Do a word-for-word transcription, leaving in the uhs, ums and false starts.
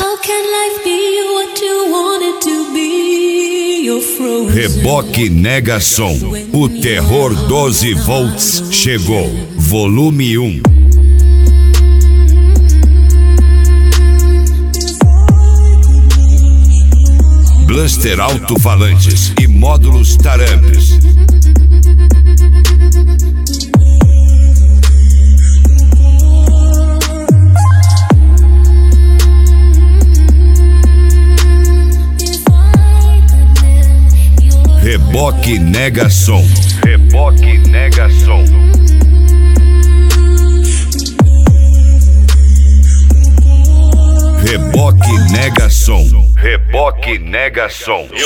How can life be what you want it to be? You're frozen. Reboque Nega Som, o terror doze volts chegou, volume um. Blaster alto-falantes e módulos tarampes. Reboque Nega Som. Reboque Nega Som. Reboque Nega Som. Reboque Nega Som.